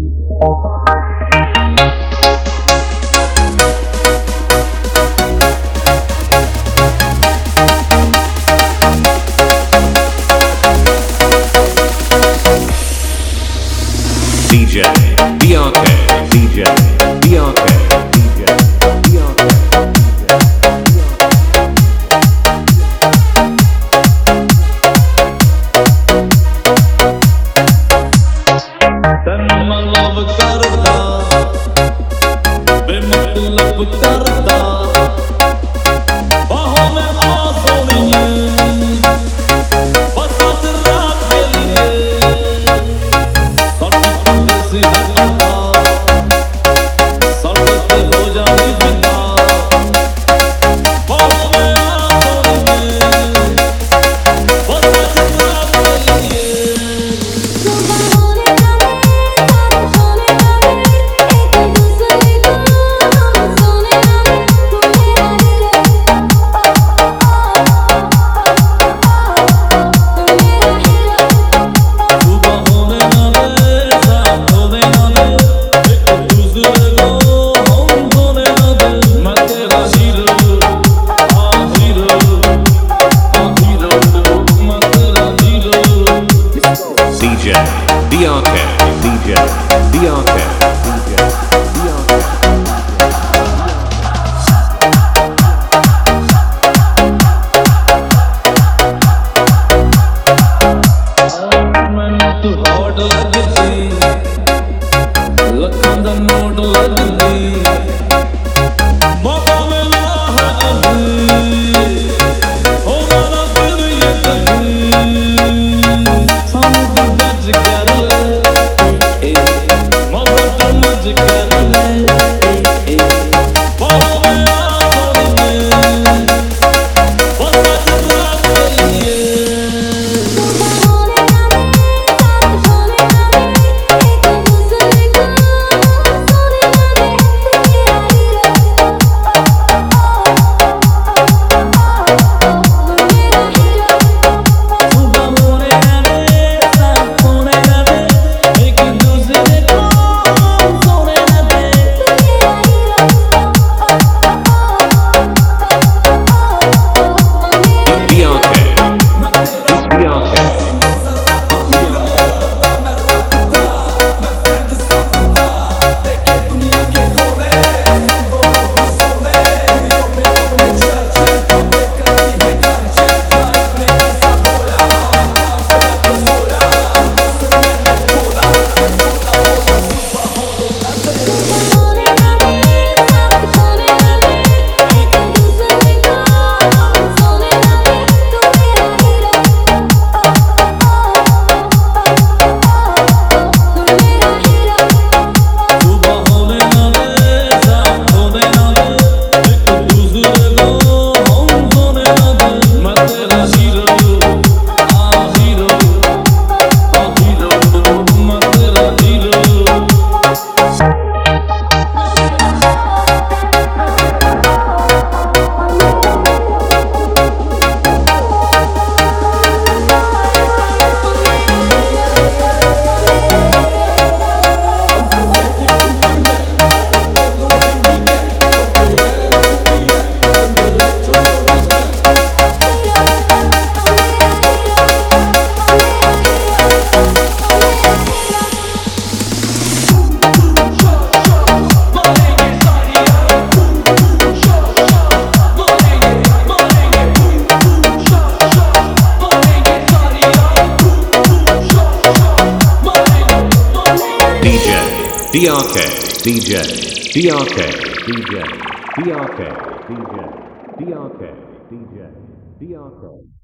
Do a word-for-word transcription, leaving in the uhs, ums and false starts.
D J D R K, D J D R K, D J D R K. ਤੈਨੂੰ ਮੈਂ ਲਵ ਕਰਦਾ ਬੇਮਤਲਬ ਕਰਦਾ ਬਾਹੋਂ ਮੈਂ ਆ ਸੋਣੀਏ ਬਸ ਤੇਰਾ ਦਿਲ ਸਾਡੇ ਸੀ ਹੱਥਾਂ ਸਾਡੇ ਤੇ ਹੋ ਜਾਣੀ ਫਿਦਾ ਬਾਹੋਂ ਮੈਂ ਆ ਸੋਣੀਏ ਬਸ ਤੇਰਾ ਦਿਲ D J D R K, D J D R K, D J D R K. ਮੈਨੂੰ ਤੂੰ ਹੌਟ ਲੱਗਦੀ ਲੱਖਾਂ ਦਾ ਨੋਟ ਲੱਗਦੀ ਮੌਕਾ ਮਿਲਦਾ ਹੈ ਅਭੀ ਹੋ ਨਾ ਫਿਰ ਇਹ ਕਹੀ ਸਾਨੂੰ ਤੂੰ ਗੱਜ ਕਰ ਲੈ ਏ ਮੌਕਾ ਤੂੰ ਮੱਜ ਕਰ ਲੈ ਏ ਬਾਹੋਂ ਮੈਂ ਆ ਸੋਣੀਏ ਬਸ ਤੇਰਾ ਦਿਲ D R K, D J D R K, D J D R K, D J D R K, D J D R K.